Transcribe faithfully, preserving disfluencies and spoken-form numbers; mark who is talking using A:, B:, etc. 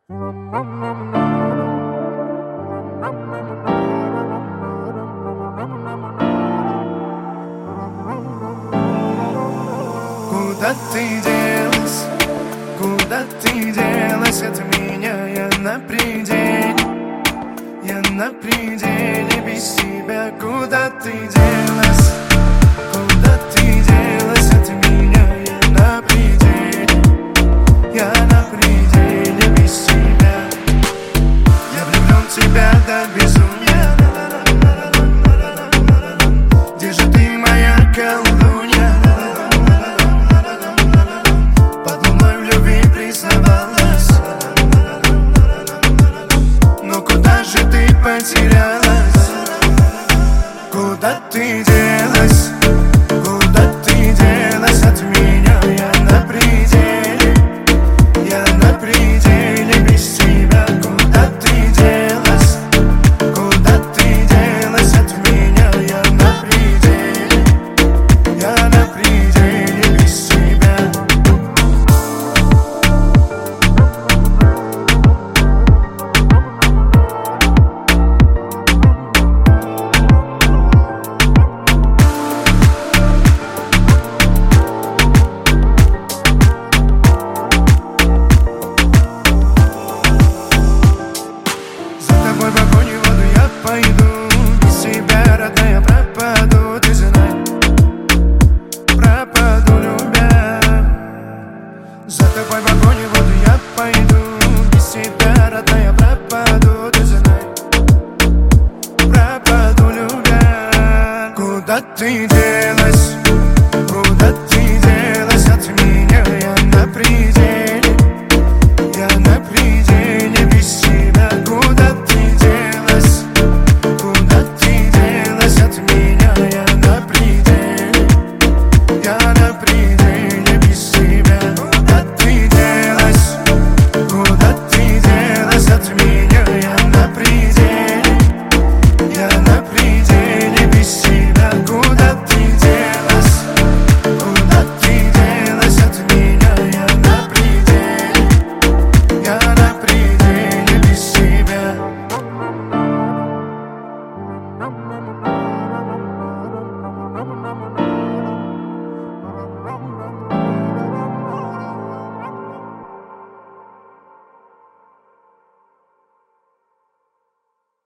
A: Куда ты делась? Куда ты делась от меня? Я на пределе, я на пределе без тебя. Куда ты делась? Куда ты делась от меня? Я на пределе, я на пределе без тебя. Я влюблен в тебя до безумия. Где же ты, моя колдунья? Под луной в любви признавалась. Но куда же ты потерялась? Куда ты делась? Куда ты делась от меня? Я на пределе, я на пределе без тебя. Куда ты делась? Куда ты делась от меня? Я на пределе, я на пределе без тебя. В огонь и воду я пойду, без тебя, родная, пропаду. Ты знай, пропаду, любя. За тобой в огонь и воду я пойду, без тебя, родная, пропаду. Ты знай, пропаду, любя. Куда ты